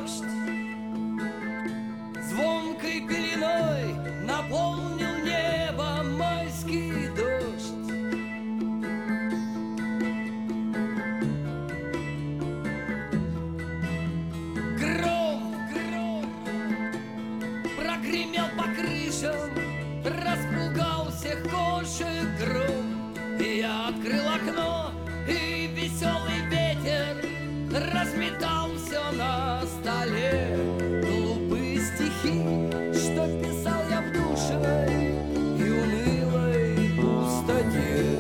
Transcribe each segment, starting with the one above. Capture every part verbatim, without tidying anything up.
дождь звонкой пеленой наполнил небо майский дождь. Гром, гром прогремел по крышам, распугал всех кошек гром. И я открыл окно, и веселый ветер разметал все на столе. Глупые стихи, что писал я в душной и унылой пустоте.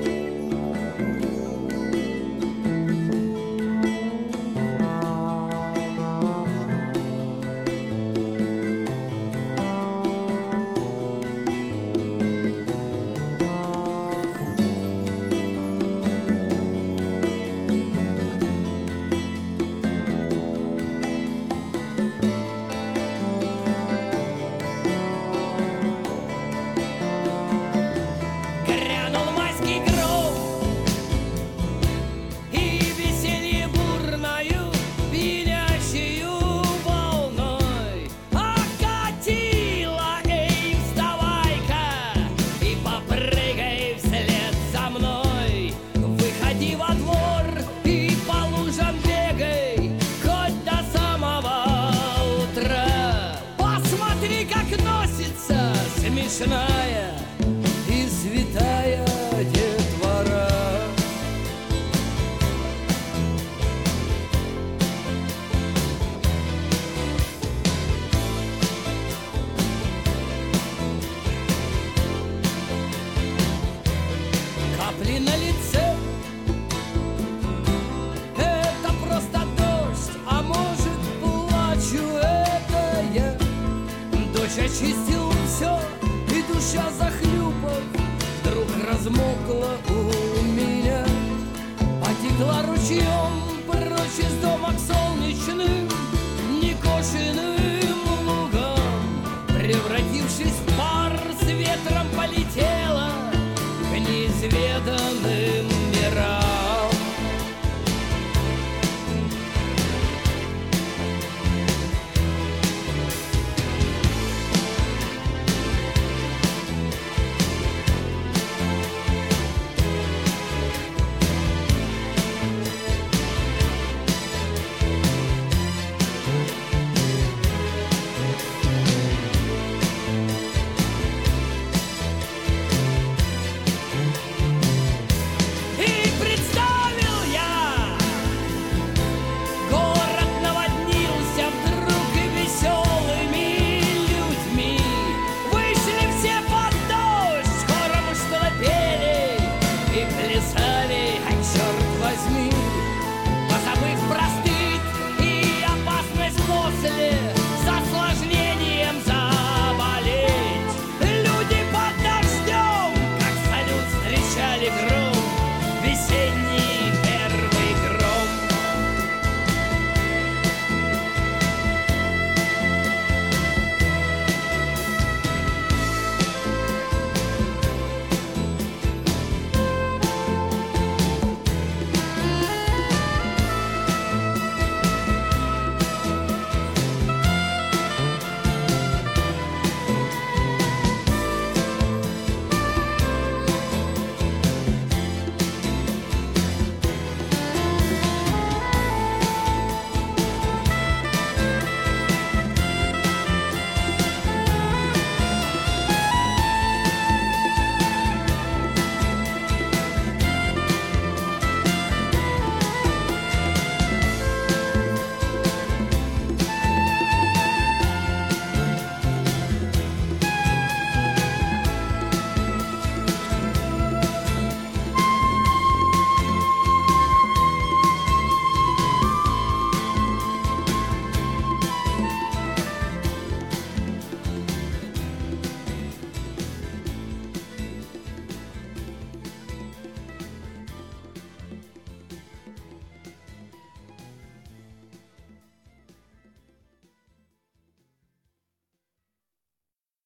Смешная и святая детвора. Капли на лице — это просто дождь, а может, плачу, это я. Дождь очистил все, и душа, захлюпав, вдруг размокла у меня, потекла ручьем.